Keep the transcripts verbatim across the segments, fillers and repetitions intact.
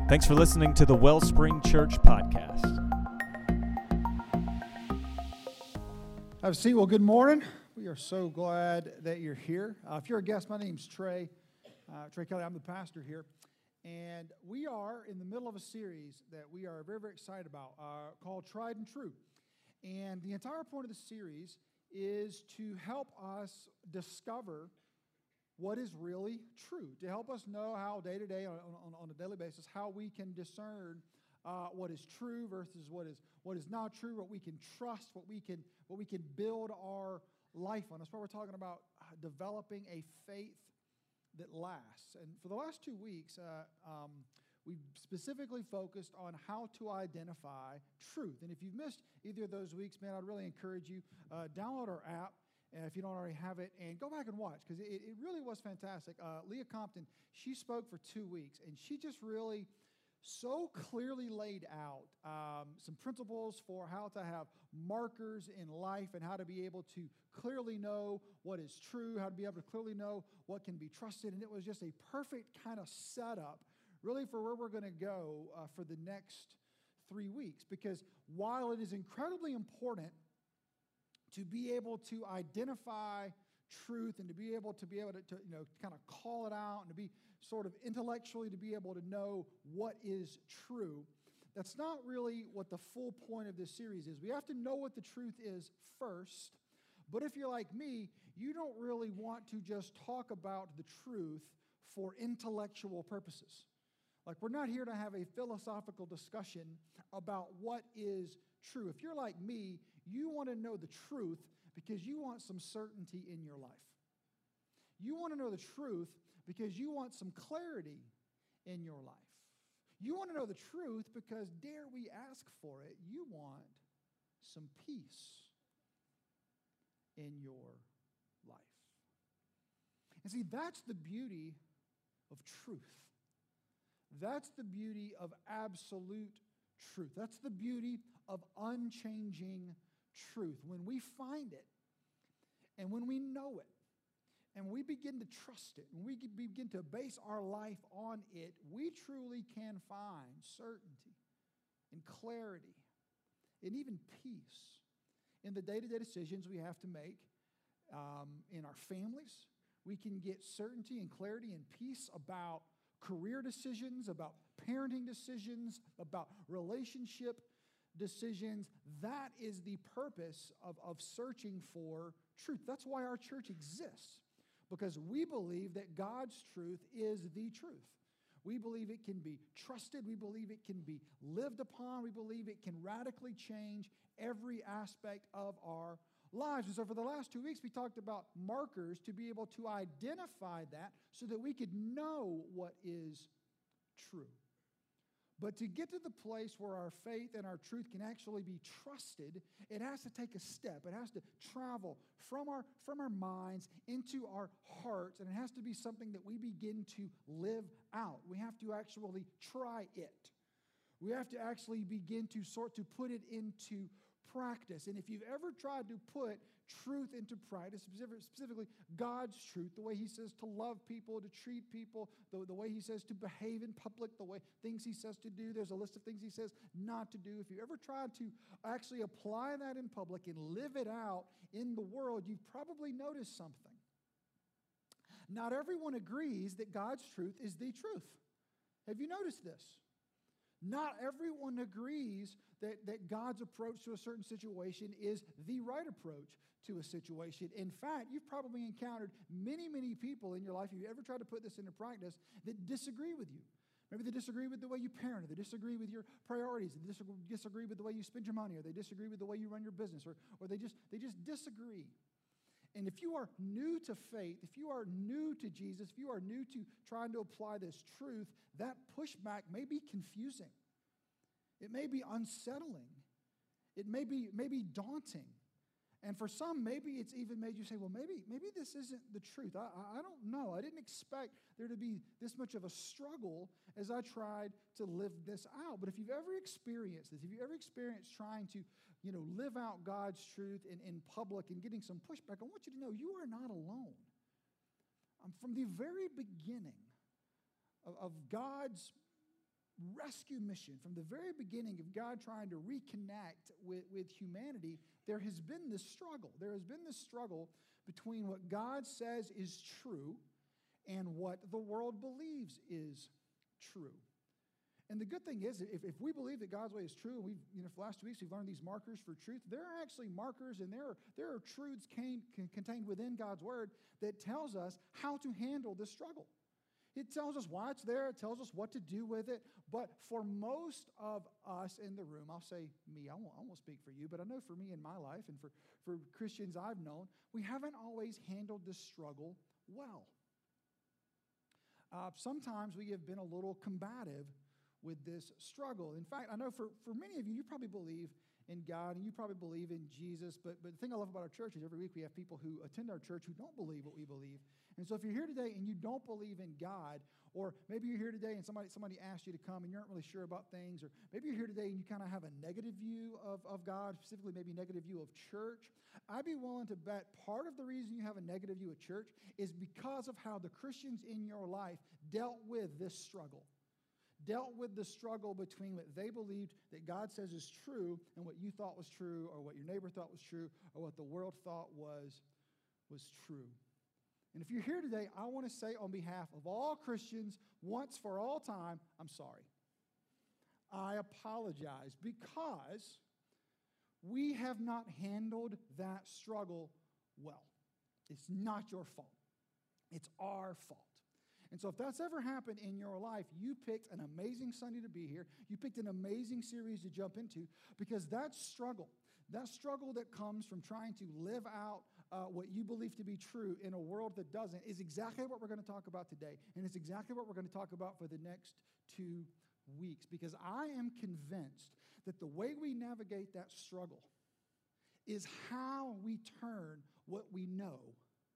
Thanks for listening to the Wellspring Church podcast. Have a seat. Well, good morning. We are so glad that you're here. Uh, if you're a guest, my name's Trey. Uh, Trey Kelly. I'm the pastor here. And we are in the middle of a series that we are very, very excited about uh, called Tried and True. And the entire point of the series is to help us discover what is really true, to help us know how day to day, on, on, on a daily basis, how we can discern uh, what is true versus what is what is not true, what we can trust, what we can what we can build our life on. That's why we're talking about uh, developing a faith that lasts. And for the last two weeks, uh, um, we've specifically focused on how to identify truth. And if you've missed either of those weeks, man, I'd really encourage you, uh, download our app. And if you don't already have it, and go back and watch, because it, it really was fantastic. Uh, Leah Compton, she spoke for two weeks, and she just really so clearly laid out um, some principles for how to have markers in life and how to be able to clearly know what is true, how to be able to clearly know what can be trusted. And it was just a perfect kind of setup, really, for where we're going to go uh, for the next three weeks. Because while it is incredibly important to be able to identify truth and to be able to be able to, to you know, kind of call it out and to be sort of intellectually to be able to know what is true, that's not really what the full point of this series is. We have to know what the truth is first, but if you're like me, you don't really want to just talk about the truth for intellectual purposes. Like, we're not here to have a philosophical discussion about what is true. If you're like me, you want to know the truth because you want some certainty in your life. You want to know the truth because you want some clarity in your life. You want to know the truth because, dare we ask for it, you want some peace in your life. And see, that's the beauty of truth. That's the beauty of absolute truth. That's the beauty of unchanging truth. When we find it, and when we know it, and we begin to trust it, and we begin to base our life on it, we truly can find certainty and clarity and even peace in the day-to-day decisions we have to make um, in our families. We can get certainty and clarity and peace about career decisions, about parenting decisions, about relationship decisions. That is the purpose of, of searching for truth. That's why our church exists, because we believe that God's truth is the truth. We believe it can be trusted. We believe it can be lived upon. We believe it can radically change every aspect of our lives. And so for the last two weeks, we talked about markers to be able to identify that so that we could know what is true. But to get to the place where our faith and our truth can actually be trusted, it has to take a step. It has to travel from our, from our minds into our hearts, and it has to be something that we begin to live out. We have to actually try it. We have to actually begin to sort to put it into practice. And if you've ever tried to put truth into practice, specifically God's truth, the way He says to love people, to treat people, the, the way He says to behave in public, the way things He says to do, there's a list of things He says not to do. If you ever tried to actually apply that in public and live it out in the world, you've probably noticed something. Not everyone agrees that God's truth is the truth. Have you noticed this? Not everyone agrees that, that God's approach to a certain situation is the right approach to a situation. In fact, you've probably encountered many, many people in your life, if you ever tried to put this into practice, that disagree with you. Maybe they disagree with the way you parent, or they disagree with your priorities, they disagree with the way you spend your money, or they disagree with the way you run your business, or, or they just they just disagree. And if you are new to faith, if you are new to Jesus, if you are new to trying to apply this truth, that pushback may be confusing. It may be unsettling. It may be, may be daunting. And for some, maybe it's even made you say, well, maybe, maybe this isn't the truth. I, I, I don't know. I didn't expect there to be this much of a struggle as I tried to live this out. But if you've ever experienced this, if you've ever experienced trying to, you know, live out God's truth in, in public and getting some pushback, I want you to know you are not alone. Um, from the very beginning of, of God's rescue mission, from the very beginning of God trying to reconnect with, with humanity, there has been this struggle. There has been this struggle between what God says is true and what the world believes is true. And the good thing is, if, if we believe that God's way is true, and we've, you know, for the last two weeks, we've learned these markers for truth, there are actually markers and there are, there are truths can, can, contained within God's word that tells us how to handle this struggle. It tells us why it's there. It tells us what to do with it. But for most of us in the room, I'll say me, I won't, I won't speak for you, but I know for me in my life and for, for Christians I've known, we haven't always handled this struggle well. Uh, sometimes we have been a little combative with this struggle. In fact, I know for, for many of you, you probably believe in God and you probably believe in Jesus, but, but the thing I love about our church is every week we have people who attend our church who don't believe what we believe. And so if you're here today and you don't believe in God, or maybe you're here today and somebody somebody asked you to come and you aren't really sure about things, or maybe you're here today and you kind of have a negative view of, of God, specifically maybe negative view of church, I'd be willing to bet part of the reason you have a negative view of church is because of how the Christians in your life dealt with this struggle. Dealt with the struggle between what they believed that God says is true and what you thought was true, or what your neighbor thought was true, or what the world thought was, was true. And if you're here today, I want to say on behalf of all Christians, once for all time, I'm sorry. I apologize because we have not handled that struggle well. It's not your fault. It's our fault. And so if that's ever happened in your life, you picked an amazing Sunday to be here. You picked an amazing series to jump into because that struggle, that struggle that comes from trying to live out uh, what you believe to be true in a world that doesn't is exactly what we're going to talk about today. And it's exactly what we're going to talk about for the next two weeks because I am convinced that the way we navigate that struggle is how we turn what we know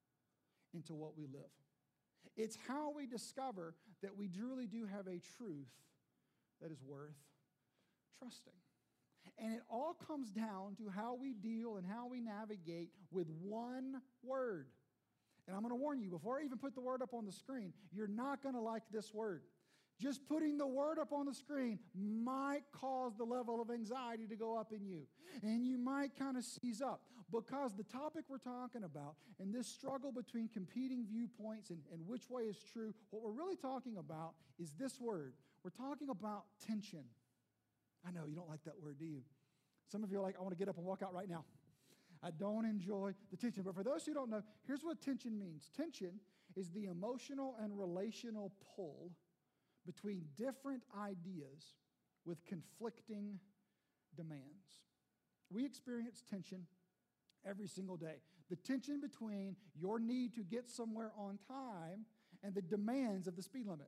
into what we live. It's how we discover that we truly do have a truth that is worth trusting. And it all comes down to how we deal and how we navigate with one word. And I'm going to warn you, before I even put the word up on the screen, you're not going to like this word. Just putting the word up on the screen might cause the level of anxiety to go up in you. And you might kind of seize up because the topic we're talking about and this struggle between competing viewpoints and, and which way is true, what we're really talking about is this word. We're talking about tension. I know you don't like that word, do you? Some of you are like, I want to get up and walk out right now. I don't enjoy the tension. But for those who don't know, here's what tension means. Tension is the emotional and relational pull between different ideas with conflicting demands. We experience tension every single day. The tension between your need to get somewhere on time and the demands of the speed limit.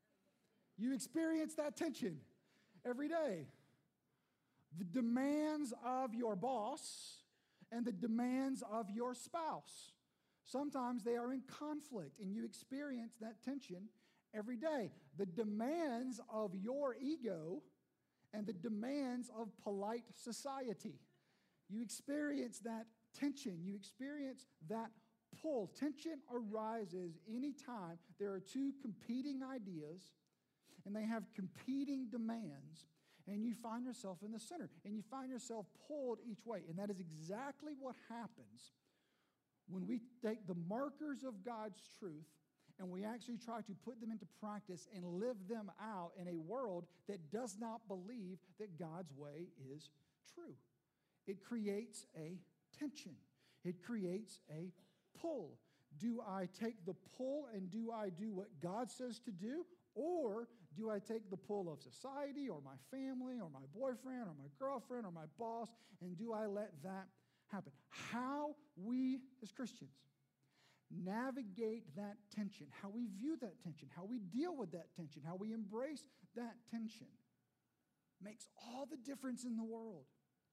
You experience that tension every day. The demands of your boss and the demands of your spouse. Sometimes they are in conflict and you experience that tension every day. The demands of your ego and the demands of polite society. You experience that tension. You experience that pull. Tension arises anytime there are two competing ideas and they have competing demands and you find yourself in the center and you find yourself pulled each way. And that is exactly what happens when we take the markers of God's truth and we actually try to put them into practice and live them out in a world that does not believe that God's way is true. It creates a tension. It creates a pull. Do I take the pull and do I do what God says to do? Or do I take the pull of society or my family or my boyfriend or my girlfriend or my boss, and do I let that happen? How we as Christians navigate that tension, how we view that tension, how we deal with that tension, how we embrace that tension makes all the difference in the world.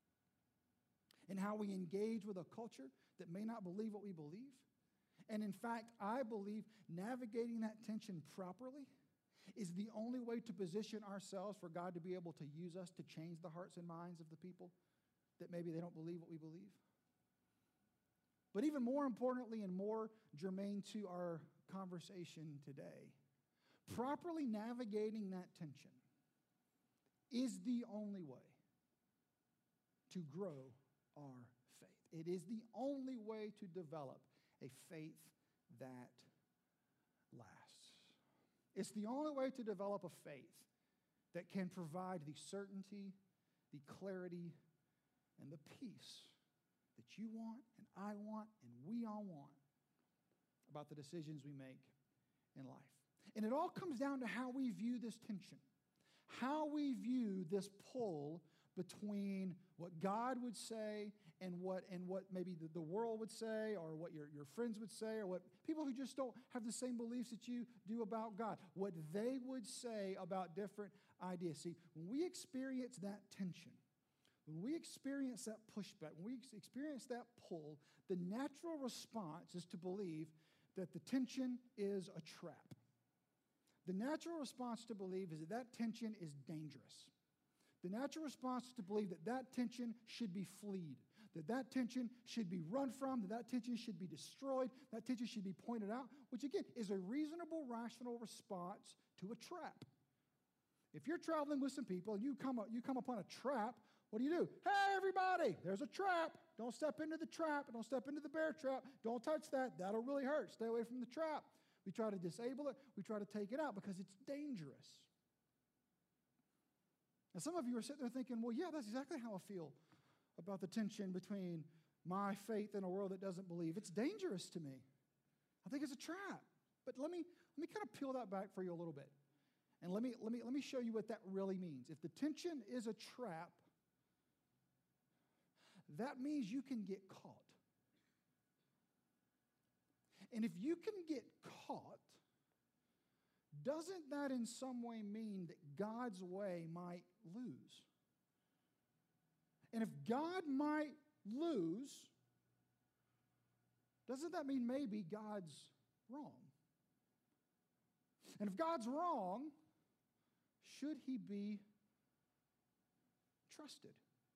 And how we engage with a culture that may not believe what we believe. And in fact, I believe navigating that tension properly is the only way to position ourselves for God to be able to use us to change the hearts and minds of the people that maybe they don't believe what we believe. But even more importantly and more germane to our conversation today, properly navigating that tension is the only way to grow our faith. It is the only way to develop a faith that lasts. It's the only way to develop a faith that can provide the certainty, the clarity, and the peace that you want and I want and we all want about the decisions we make in life. And it all comes down to how we view this tension, how we view this pull between what God would say and what and what maybe the, the world would say, or what your, your friends would say, or what people who just don't have the same beliefs that you do about God, what they would say about different ideas. See, when we experience that tension, when we experience that pushback, when we experience that pull, the natural response is to believe that the tension is a trap. The natural response to believe is that that tension is dangerous. The natural response is to believe that that tension should be fleed, that that tension should be run from, that that tension should be destroyed, that tension should be pointed out, which again is a reasonable, rational response to a trap. If you're traveling with some people and you come up, you come upon a trap, what do you do? Hey, everybody, there's a trap. Don't step into the trap. Don't step into the bear trap. Don't touch that. That'll really hurt. Stay away from the trap. We try to disable it. We try to take it out because it's dangerous. Now, some of you are sitting there thinking, well, yeah, that's exactly how I feel about the tension between my faith and a world that doesn't believe. It's dangerous to me. I think it's a trap. But let me, let me kind of peel that back for you a little bit. And let me, let me, let me show you what that really means. If the tension is a trap, that means you can get caught. And if you can get caught, doesn't that in some way mean that God's way might lose? And if God might lose, doesn't that mean maybe God's wrong? And if God's wrong, should he be trusted?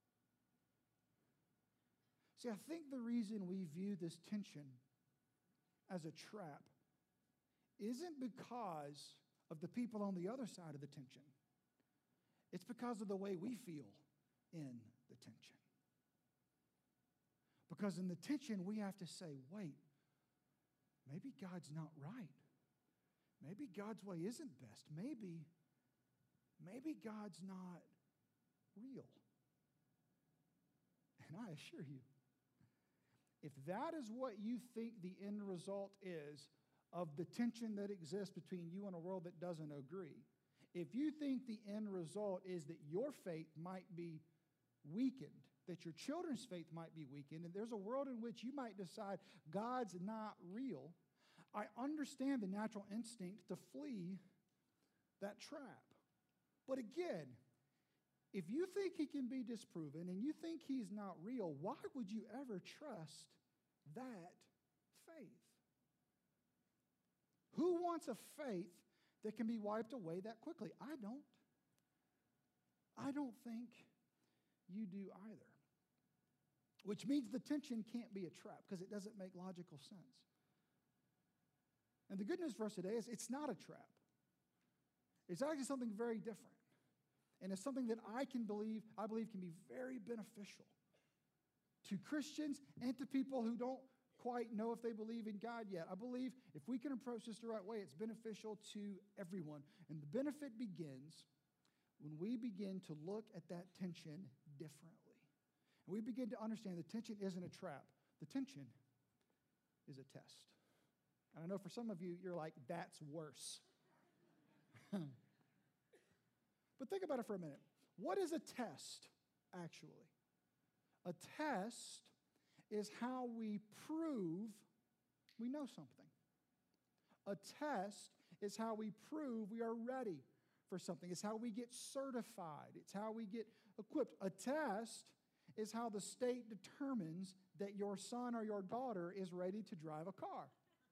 See, I think the reason we view this tension as a trap isn't because of the people on the other side of the tension. It's because of the way we feel in the tension. Because in the tension, we have to say, wait, maybe God's not right. Maybe God's way isn't best. Maybe, maybe God's not real. And I assure you, if that is what you think the end result is of the tension that exists between you and a world that doesn't agree, if you think the end result is that your faith might be weakened, that your children's faith might be weakened, and there's a world in which you might decide God's not real, I understand the natural instinct to flee that trap. But again, if you think he can be disproven and you think he's not real, why would you ever trust that faith? Who wants a faith that can be wiped away that quickly? I don't. I don't think you do either. Which means the tension can't be a trap because it doesn't make logical sense. And the good news for us today is it's not a trap. It's actually something very different. And it's something that I can believe, I believe can be very beneficial to Christians and to people who don't quite know if they believe in God yet. I believe if we can approach this the right way, it's beneficial to everyone. And the benefit begins when we begin to look at that tension differently. And we begin to understand the tension isn't a trap. The tension is a test. And I know for some of you, you're like, that's worse. But think about it for a minute. What is a test, actually? A test is how we prove we know something. A test is how we prove we are ready for something. It's how we get certified. It's how we get equipped. A test is how the state determines that your son or your daughter is ready to drive a car,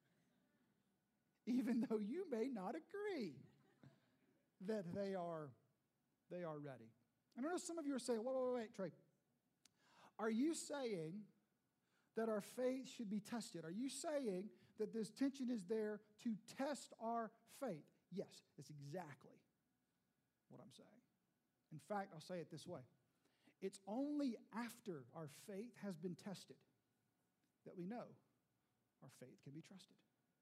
even though you may not agree that they are, they are ready. And I know some of you are saying, wait, wait, wait, Trey. Are you saying that our faith should be tested? Are you saying that this tension is there to test our faith? Yes, that's exactly what I'm saying. In fact, I'll say it this way. It's only after our faith has been tested that we know our faith can be trusted.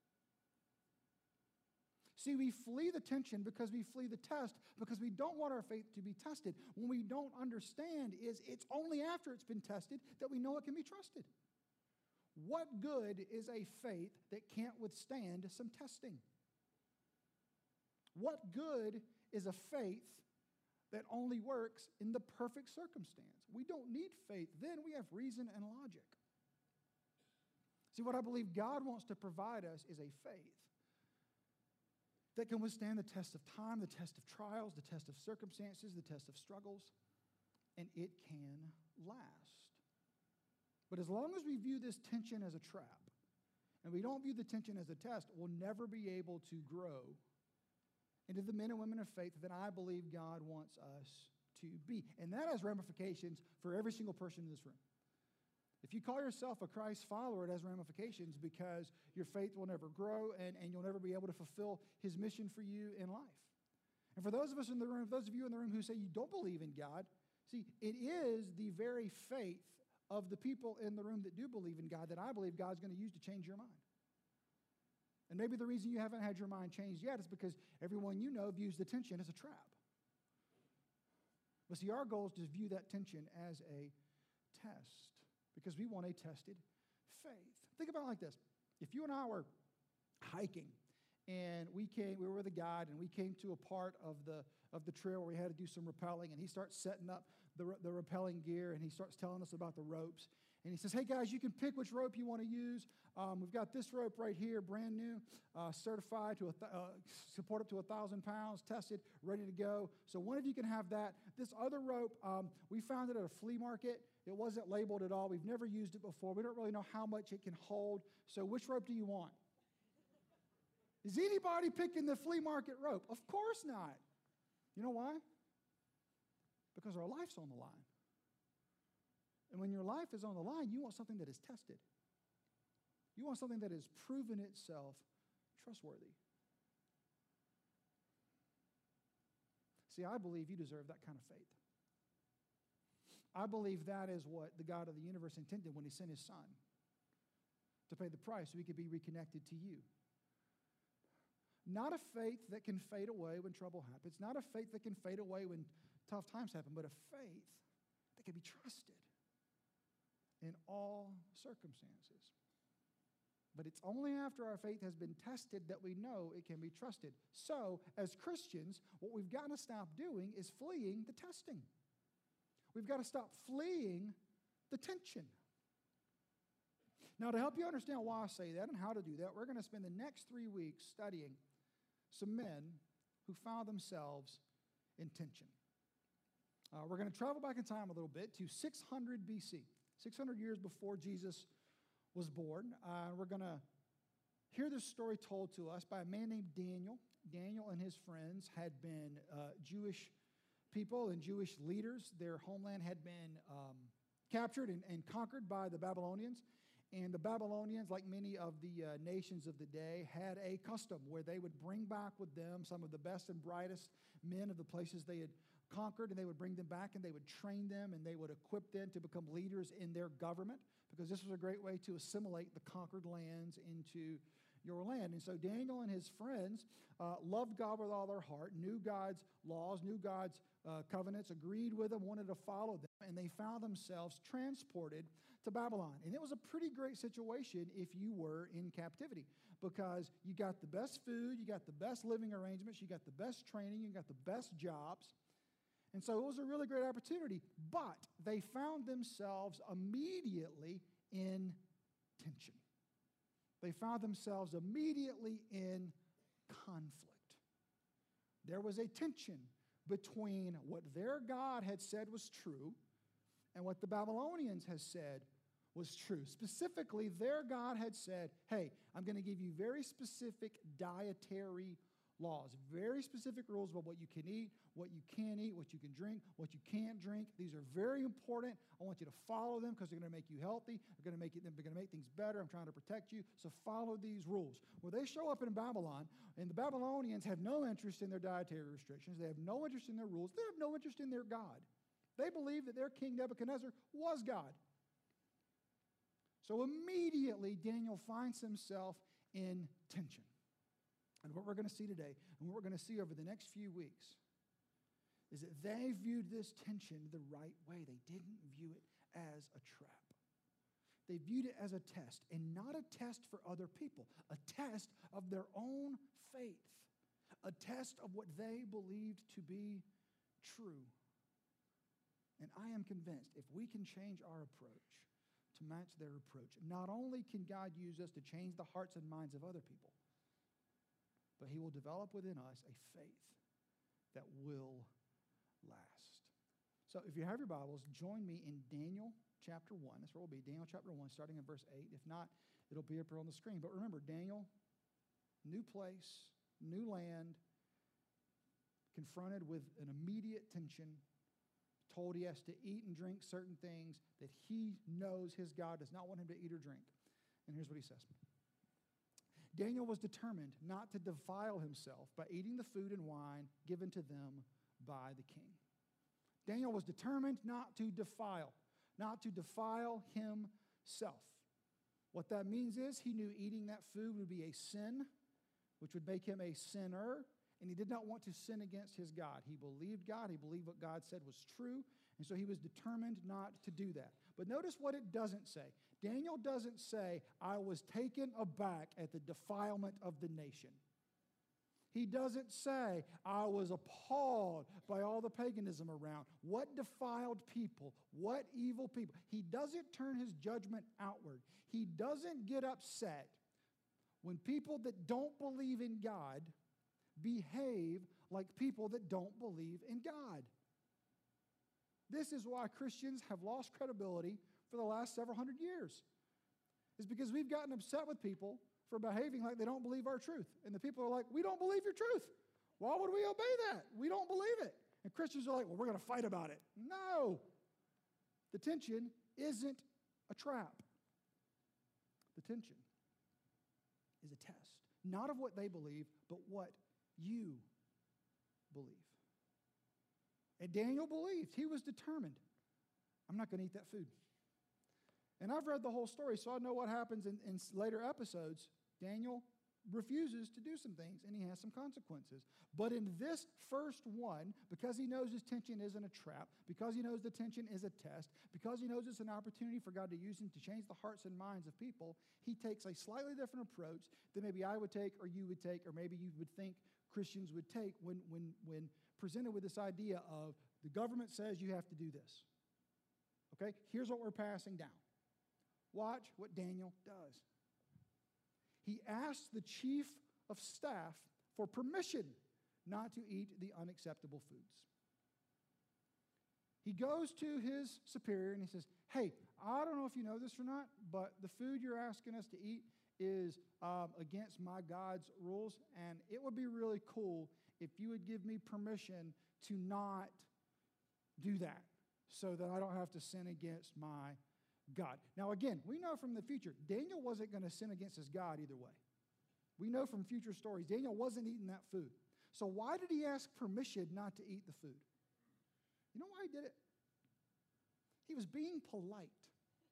See, we flee the tension because we flee the test because we don't want our faith to be tested. When we don't understand is it's only after it's been tested that we know it can be trusted. What good is a faith that can't withstand some testing? What good is a faith that only works in the perfect circumstance? We don't need faith. Then we have reason and logic. See, what I believe God wants to provide us is a faith that can withstand the test of time, the test of trials, the test of circumstances, the test of struggles, and it can last. But as long as we view this tension as a trap, and we don't view the tension as a test, we'll never be able to grow into the men and women of faith that I believe God wants us to be. And that has ramifications for every single person in this room. If you call yourself a Christ follower, it has ramifications because your faith will never grow and, and you'll never be able to fulfill his mission for you in life. And for those of us in the room, those of you in the room who say you don't believe in God, see, it is the very faith of the people in the room that do believe in God that I believe God's going to use to change your mind. And maybe the reason you haven't had your mind changed yet is because everyone you know views the tension as a trap. But see, our goal is to view that tension as a test because we want a tested faith. Think about it like this. If you and I were hiking and we came, we were with a guide and we came to a part of the of the trail where we had to do some rappelling, and he starts setting up the, the rappelling gear and he starts telling us about the ropes. And he says, hey guys, you can pick which rope you want to use. Um, we've got this rope right here, brand new, uh, certified to a th- uh, support up to a thousand pounds, tested, ready to go. So one of you can have that. This other rope, um, we found it at a flea market. It wasn't labeled at all. We've never used it before. We don't really know how much it can hold. So which rope do you want? Is anybody picking the flea market rope? Of course not. You know why? Because our life's on the line. And when your life is on the line, you want something that is tested. You want something that has proven itself trustworthy. See, I believe you deserve that kind of faith. I believe that is what the God of the universe intended when he sent his son to pay the price so he could be reconnected to you. Not a faith that can fade away when trouble happens. Not a faith that can fade away when tough times happen, but a faith that can be trusted in all circumstances. But it's only after our faith has been tested that we know it can be trusted. So, as Christians, what we've got to stop doing is fleeing the testing. We've got to stop fleeing the tension. Now, to help you understand why I say that and how to do that, we're going to spend the next three weeks studying some men who found themselves in tension. Uh, we're going to travel back in time a little bit to six hundred B C, six hundred years before Jesus was born. Uh, we're going to hear this story told to us by a man named Daniel. Daniel and his friends had been uh, Jewish people and Jewish leaders. Their homeland had been um, captured and, and conquered by the Babylonians. And the Babylonians, like many of the uh, nations of the day, had a custom where they would bring back with them some of the best and brightest men of the places they had conquered, and they would bring them back and they would train them and they would equip them to become leaders in their government, because this was a great way to assimilate the conquered lands into your land. And so Daniel and his friends uh, loved God with all their heart, knew God's laws, knew God's uh, covenants, agreed with them, wanted to follow them, and they found themselves transported to Babylon. And it was a pretty great situation if you were in captivity, because you got the best food, you got the best living arrangements, you got the best training, you got the best jobs. And so it was a really great opportunity, but they found themselves immediately in tension. They found themselves immediately in conflict. There was a tension between what their God had said was true and what the Babylonians had said was true. Specifically, their God had said, hey, I'm going to give you very specific dietary laws, very specific rules about what you can eat, what you can't eat, what you can drink, what you can't drink. These are very important. I want you to follow them because they're going to make you healthy. They're going to make it, they're going to make things better. I'm trying to protect you. So follow these rules. Well, they show up in Babylon, and the Babylonians have no interest in their dietary restrictions. They have no interest in their rules. They have no interest in their God. They believe that their king Nebuchadnezzar was God. So immediately, Daniel finds himself in tension. And what we're going to see today, and what we're going to see over the next few weeks, is that they viewed this tension the right way. They didn't view it as a trap. They viewed it as a test, and not a test for other people, a test of their own faith, a test of what they believed to be true. And I am convinced if we can change our approach to match their approach, not only can God use us to change the hearts and minds of other people, but he will develop within us a faith that will last. So if you have your Bibles, join me in Daniel chapter one. That's where we'll be, Daniel chapter one, starting in verse eight. If not, it'll be up here on the screen. But remember, Daniel, new place, new land, confronted with an immediate tension, told he has to eat and drink certain things that he knows his God does not want him to eat or drink. And here's what he says. Daniel was determined not to defile himself by eating the food and wine given to them by the king. Daniel was determined not to defile, not to defile himself. What that means is he knew eating that food would be a sin, which would make him a sinner, and he did not want to sin against his God. He believed God. He believed what God said was true, and so he was determined not to do that. But notice what it doesn't say. Daniel doesn't say, I was taken aback at the defilement of the nation. He doesn't say, I was appalled by all the paganism around. What defiled people? What evil people? He doesn't turn his judgment outward. He doesn't get upset when people that don't believe in God behave like people that don't believe in God. This is why Christians have lost credibility for the last several hundred years. It's because we've gotten upset with people for behaving like they don't believe our truth. And the people are like, we don't believe your truth. Why would we obey that? We don't believe it. And Christians are like, well, we're going to fight about it. No. The tension isn't a trap. The tension is a test, not of what they believe, but what you believe. And Daniel believed. He was determined. I'm not going to eat that food. And I've read the whole story, so I know what happens in, in later episodes. Daniel refuses to do some things, and he has some consequences. But in this first one, because he knows his tension isn't a trap, because he knows the tension is a test, because he knows it's an opportunity for God to use him to change the hearts and minds of people, he takes a slightly different approach than maybe I would take or you would take or maybe you would think Christians would take when, when, when presented with this idea of the government says you have to do this. Okay, here's what we're passing down. Watch what Daniel does. He asks the chief of staff for permission not to eat the unacceptable foods. He goes to his superior and he says, hey, I don't know if you know this or not, but the food you're asking us to eat is um, against my God's rules, and it would be really cool if you would give me permission to not do that so that I don't have to sin against my God. Now, again, we know from the future, Daniel wasn't going to sin against his God either way. We know from future stories, Daniel wasn't eating that food. So why did he ask permission not to eat the food? You know why he did it? He was being polite.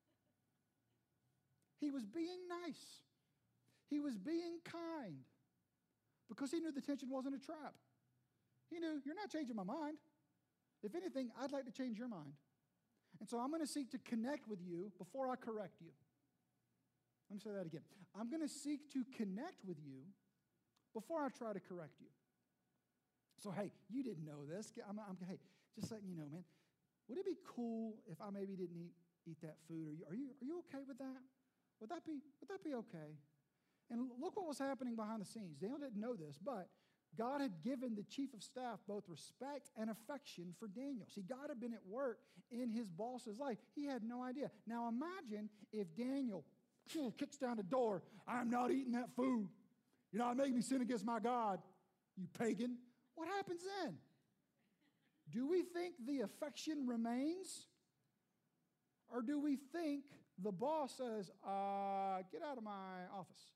He was being nice. He was being kind because he knew the tension wasn't a trap. He knew, you're not changing my mind. If anything, I'd like to change your mind. And so I'm going to seek to connect with you before I correct you. Let me say that again. I'm going to seek to connect with you before I try to correct you. So, hey, you didn't know this. I'm, I'm, hey, just letting you know, man, would it be cool if I maybe didn't eat, eat that food? Are you, are, you, are you okay with that? Would that be, would that be okay? And look what was happening behind the scenes. Daniel didn't know this, but God had given the chief of staff both respect and affection for Daniel. See, God had been at work in his boss's life. He had no idea. Now imagine if Daniel kicks down the door, I'm not eating that food. You're not making me sin against my God. you pagan. What happens then? Do we think the affection remains? Or do we think the boss says, uh, get out of my office?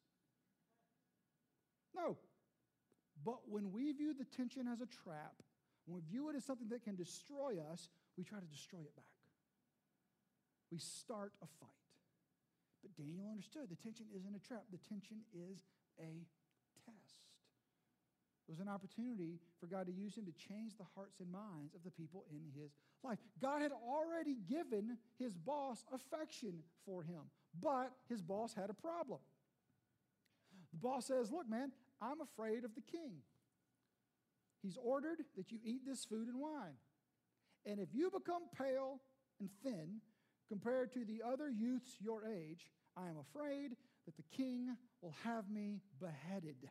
No. But when we view the tension as a trap, when we view it as something that can destroy us, we try to destroy it back. We start a fight. But Daniel understood the tension isn't a trap. The tension is a test. It was an opportunity for God to use him to change the hearts and minds of the people in his life. God had already given his boss affection for him, but his boss had a problem. The boss says, look, man, I'm afraid of the king. He's ordered that you eat this food and wine. And if you become pale and thin compared to the other youths your age, I am afraid that the king will have me beheaded.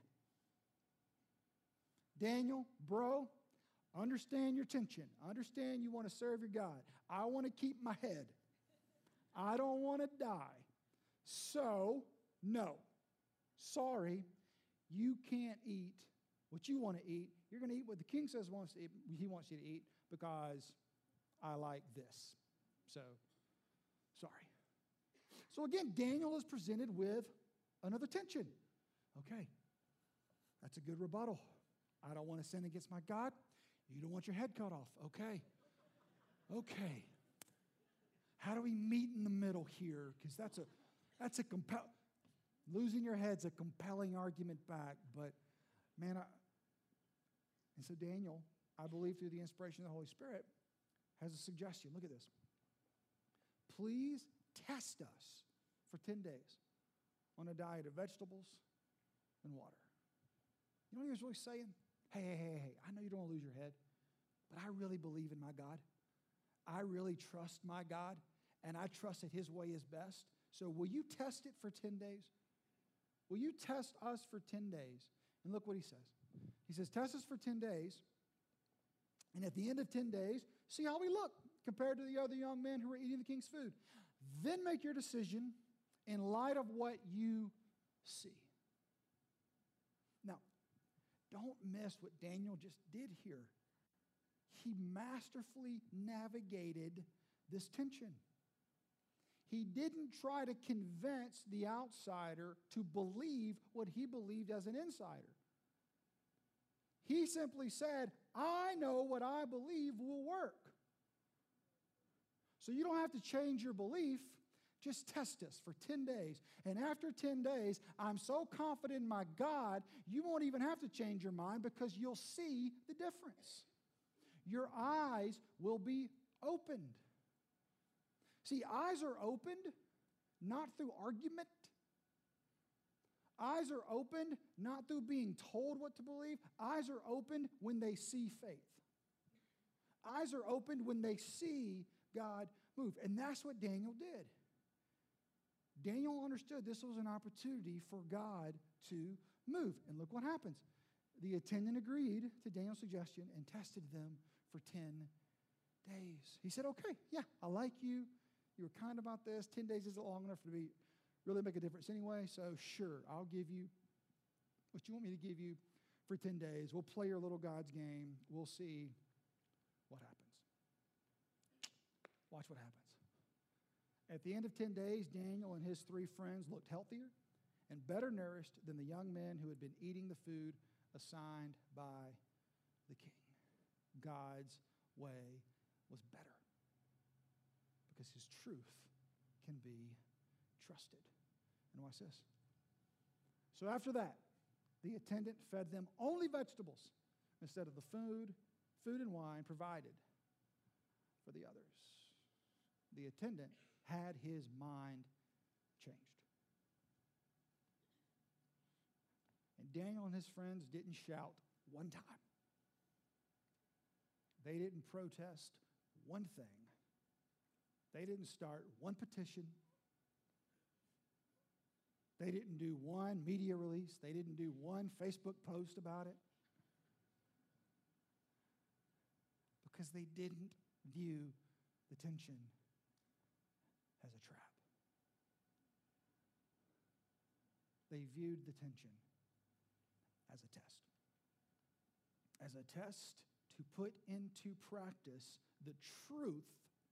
Daniel, bro, understand your tension. Understand you want to serve your God. I want to keep my head. I don't want to die. So, no. Sorry, you can't eat what you want to eat. You're going to eat what the king says wants to eat, he wants you to eat because I like this. So, sorry. So again, Daniel is presented with another tension. Okay, that's a good rebuttal. I don't want to sin against my God. You don't want your head cut off. Okay. Okay. How do we meet in the middle here? Because that's a that's a compel losing your head's a compelling argument back. But man, I, and so Daniel, I believe through the inspiration of the Holy Spirit, has a suggestion. Look at this. Please test us for ten days on a diet of vegetables and water. You know what he was really saying? Hey, hey, hey, hey, I know you don't want to lose your head, but I really believe in my God. I really trust my God, and I trust that his way is best. So will you test it for ten days? Will you test us for ten days? And look what he says. He says, test us for ten days, and at the end of ten days, see how we look compared to the other young men who were eating the king's food. Then make your decision in light of what you see. Now, don't miss what Daniel just did here. He masterfully navigated this tension. He didn't try to convince the outsider to believe what he believed as an insider. He simply said, I know what I believe will work. So you don't have to change your belief. Just test us for ten days. And after ten days, I'm so confident in my God, you won't even have to change your mind because you'll see the difference. Your eyes will be opened. See, eyes are opened not through argument. Eyes are opened not through being told what to believe. Eyes are opened when they see faith. Eyes are opened when they see God move. And that's what Daniel did. Daniel understood this was an opportunity for God to move. And look what happens. The attendant agreed to Daniel's suggestion and tested them for ten days. He said, okay, yeah, I like you. You were kind about this. ten days isn't long enough to be really make a difference anyway, so sure, I'll give you what you want me to give you for ten days. We'll play your little God's game. We'll see what happens. Watch what happens. At the end of ten days, Daniel and his three friends looked healthier and better nourished than the young men who had been eating the food assigned by the king. God's way was better because his truth can be trusted. And watch this. So after that, the attendant fed them only vegetables instead of the food, food and wine provided for the others. The attendant had his mind changed. And Daniel and his friends didn't shout one time. They didn't protest one thing. They didn't start one petition. They didn't do one media release. They didn't do one Facebook post about it. Because they didn't view the tension as a trap. They viewed the tension as a test. as a test to put into practice the truth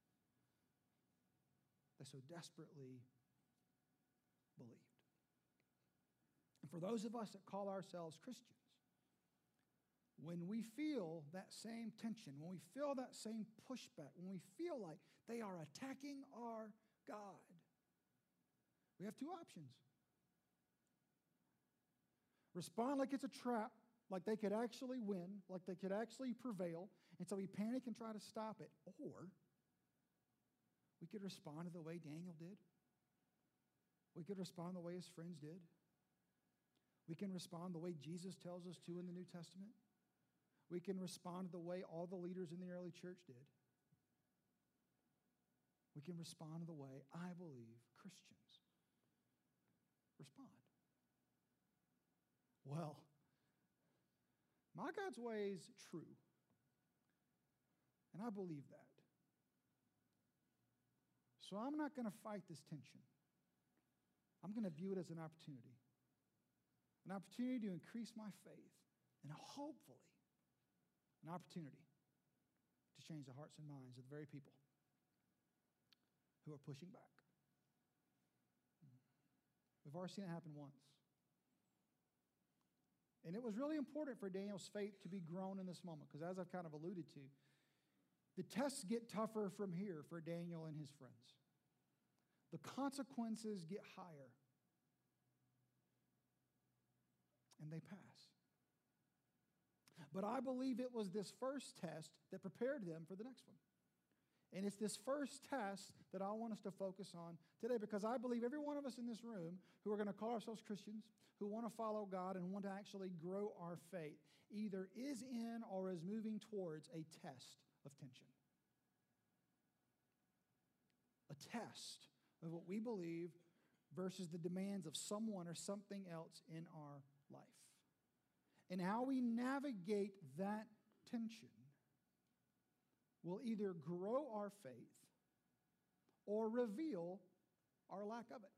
they so desperately believed. And for those of us that call ourselves Christians, when we feel that same tension, when we feel that same pushback, when we feel like they are attacking our God, we have two options. Respond like it's a trap, like they could actually win, like they could actually prevail, and so we panic and try to stop it. Or we could respond to the way Daniel did. We could respond the way his friends did. We can respond the way Jesus tells us to in the New Testament. We can respond the way all the leaders in the early church did. We can respond the way I believe Christians respond. Well, my God's way is true, and I believe that. So I'm not going to fight this tension. I'm going to view it as an opportunity, an opportunity to increase my faith, and hopefully an opportunity to change the hearts and minds of the very people who are pushing back. We've already seen it happen once. And it was really important for Daniel's faith to be grown in this moment, because as I've kind of alluded to, the tests get tougher from here for Daniel and his friends. The consequences get higher. And they pass. But I believe it was this first test that prepared them for the next one. And it's this first test that I want us to focus on today, because I believe every one of us in this room who are going to call ourselves Christians, who want to follow God and want to actually grow our faith, either is in or is moving towards a test of tension. A test of what we believe versus the demands of someone or something else in our life. And how we navigate that tension will either grow our faith or reveal our lack of it.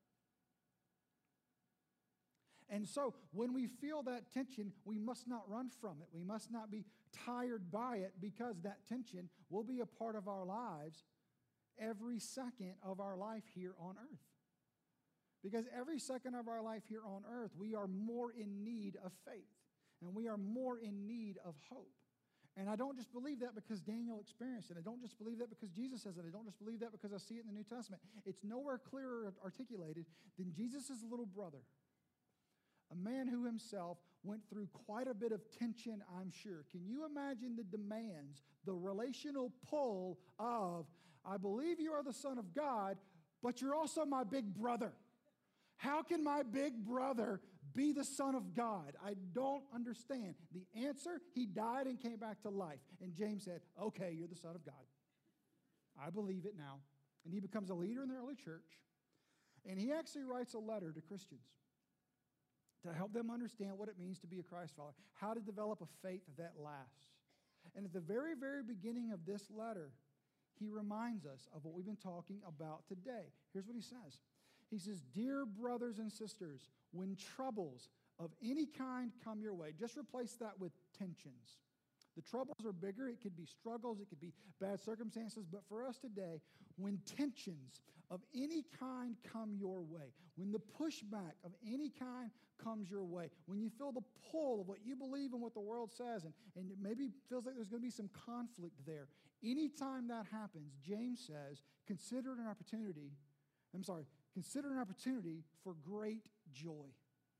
And so when we feel that tension, we must not run from it. We must not be tired by it, because that tension will be a part of our lives every second of our life here on earth. Because every second of our life here on earth, we are more in need of faith, and we are more in need of hope. And I don't just believe that because Daniel experienced it. I don't just believe that because Jesus says it. I don't just believe that because I see it in the New Testament. It's nowhere clearer articulated than Jesus' little brother, a man who himself went through quite a bit of tension, I'm sure. Can you imagine the demands, the relational pull of, I believe you are the Son of God, but you're also my big brother. How can my big brother be the Son of God? I don't understand. The answer, he died and came back to life. And James said, okay, you're the Son of God. I believe it now. And he becomes a leader in the early church. And he actually writes a letter to Christians to help them understand what it means to be a Christ follower, how to develop a faith that lasts. And at the very, very beginning of this letter, he reminds us of what we've been talking about today. Here's what he says. He says, dear brothers and sisters, when troubles of any kind come your way, just replace that with tensions. The troubles are bigger. It could be struggles. It could be bad circumstances. But for us today, when tensions of any kind come your way, when the pushback of any kind comes your way, when you feel the pull of what you believe and what the world says, and, and it maybe feels like there's going to be some conflict there, anytime that happens, James says, consider it an opportunity, I'm sorry, consider an opportunity for great joy.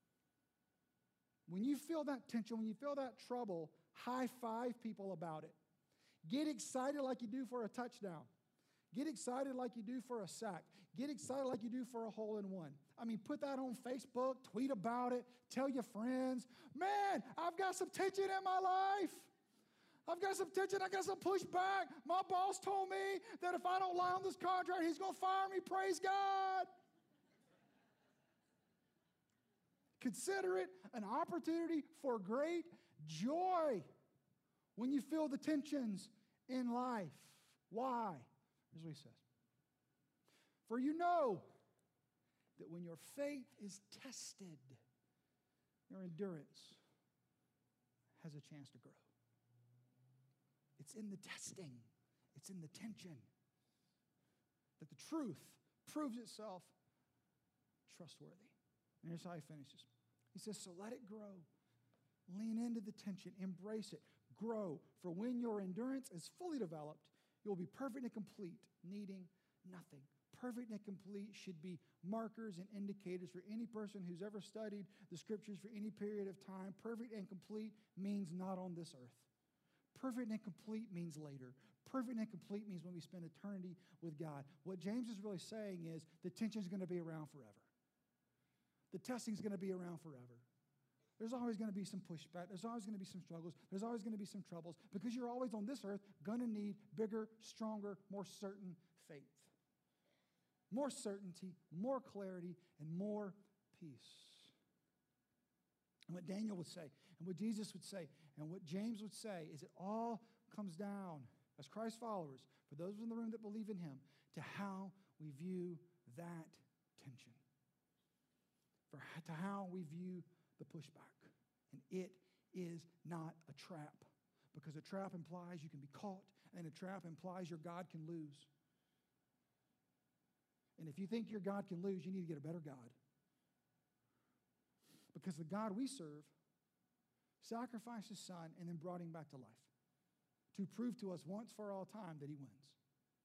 When you feel that tension, when you feel that trouble, high five people about it. Get excited like you do for a touchdown. Get excited like you do for a sack. Get excited like you do for a hole in one. I mean, put that on Facebook, tweet about it, tell your friends, man, I've got some tension in my life. I've got some tension, I got some pushback. My boss told me that if I don't lie on this contract, he's going to fire me. Praise God. Consider it an opportunity for great joy when you feel the tensions in life. Why? Here's what he says. For you know that when your faith is tested, your endurance has a chance to grow. It's in the testing. It's in the tension that the truth proves itself trustworthy. And here's how he finishes. He says, so let it grow. Lean into the tension. Embrace it. Grow. For when your endurance is fully developed, you'll be perfect and complete, needing nothing. Perfect and complete should be markers and indicators for any person who's ever studied the scriptures for any period of time. Perfect and complete means not on this earth. Perfect and complete means later. Perfect and complete means when we spend eternity with God. What James is really saying is the tension is going to be around forever. The testing is going to be around forever. There's always going to be some pushback. There's always going to be some struggles. There's always going to be some troubles because you're always on this earth going to need bigger, stronger, more certain faith. More certainty, more clarity, and more peace. And what Daniel would say, and what Jesus would say, and what James would say is it all comes down, as Christ followers, for those in the room that believe in him, to how we view that tension. For to how we view the pushback. And it is not a trap, because a trap implies you can be caught, and a trap implies your God can lose. And if you think your God can lose, you need to get a better God. Because the God we serve sacrificed his son and then brought him back to life to prove to us once for all time that he wins.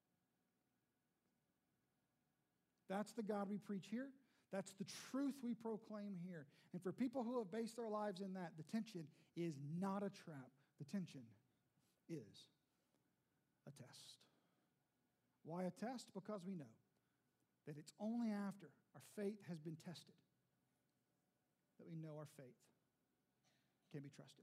That's the God we preach here. That's the truth we proclaim here. And for people who have based their lives in that, the tension is not a trap. The tension is a test. Why a test? Because we know that it's only after our faith has been tested that we know our faith can be trusted.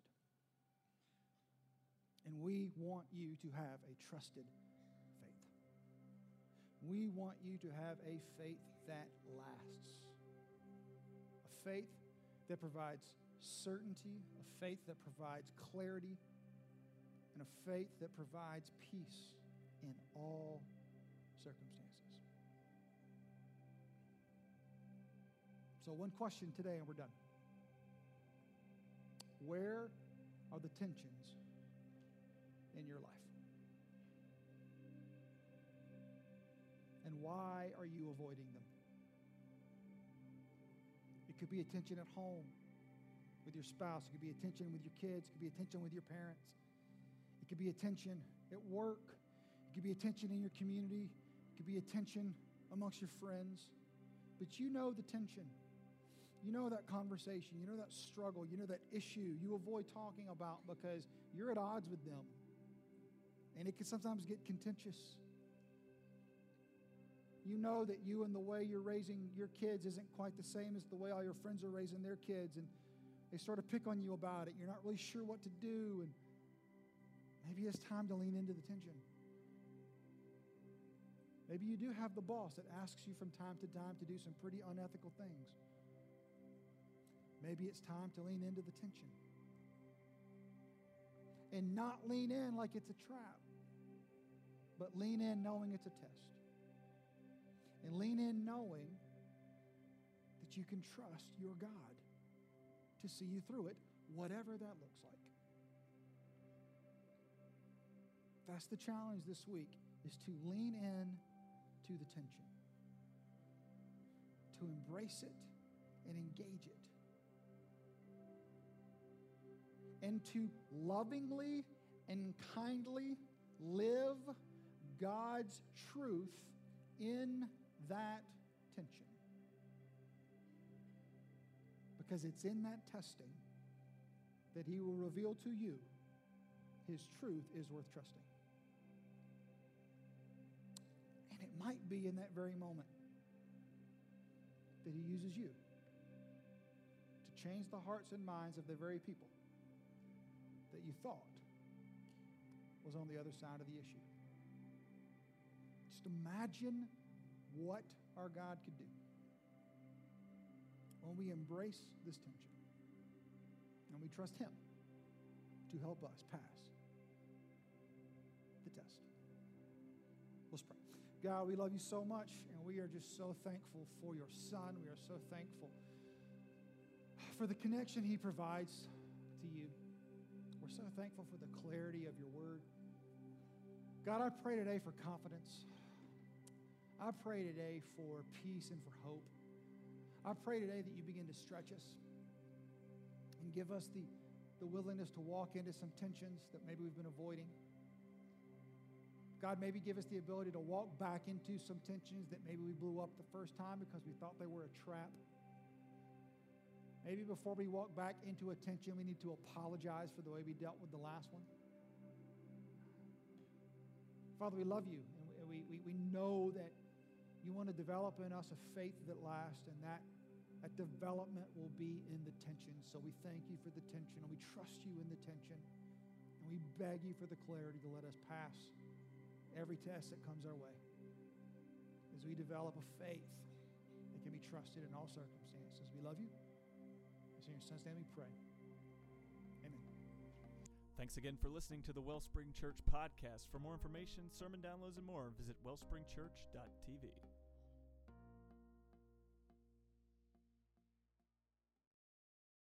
And we want you to have a trusted faith. We want you to have a faith that lasts. A faith that provides certainty, a faith that provides clarity, and a faith that provides peace in all circumstances. So one question today and we're done. Where are the tensions in your life? And why are you avoiding them? It could be a tension at home with your spouse. It could be a tension with your kids. It could be a tension with your parents. It could be a tension at work. It could be a tension in your community. It could be a tension amongst your friends. But you know the tension. You know that conversation. You know that struggle. You know that issue you avoid talking about because you're at odds with them. And it can sometimes get contentious. You know that you and the way you're raising your kids isn't quite the same as the way all your friends are raising their kids. And they sort of pick on you about it. You're not really sure what to do. And maybe it's time to lean into the tension. Maybe you do have the boss that asks you from time to time to do some pretty unethical things. Maybe it's time to lean into the tension. And not lean in like it's a trap, but lean in knowing it's a test. And lean in knowing that you can trust your God to see you through it, whatever that looks like. That's the challenge this week, is to lean in to the tension, to embrace it and engage it, and to lovingly and kindly live God's truth in that tension. Because it's in that testing that he will reveal to you his truth is worth trusting. And it might be in that very moment that he uses you to change the hearts and minds of the very people that you thought was on the other side of the issue. Just imagine what our God could do when we embrace this tension and we trust him to help us pass the test. Let's pray. God, we love you so much, and we are just so thankful for your son. We are so thankful for the connection he provides to you. We're so thankful for the clarity of your word. God, I pray today for confidence. I pray today for peace and for hope. I pray today that you begin to stretch us and give us the, the willingness to walk into some tensions that maybe we've been avoiding. God, maybe give us the ability to walk back into some tensions that maybe we blew up the first time because we thought they were a trap. Maybe before we walk back into a tension, we need to apologize for the way we dealt with the last one. Father, we love you, and we, we, we know that you want to develop in us a faith that lasts, and that, that development will be in the tension. So we thank you for the tension, and we trust you in the tension, and we beg you for the clarity to let us pass every test that comes our way as we develop a faith that can be trusted in all circumstances. We love you. In your son's name we pray. Amen. Thanks again for listening to the Wellspring Church podcast. For more information, sermon downloads, and more, visit wellspring church dot t v.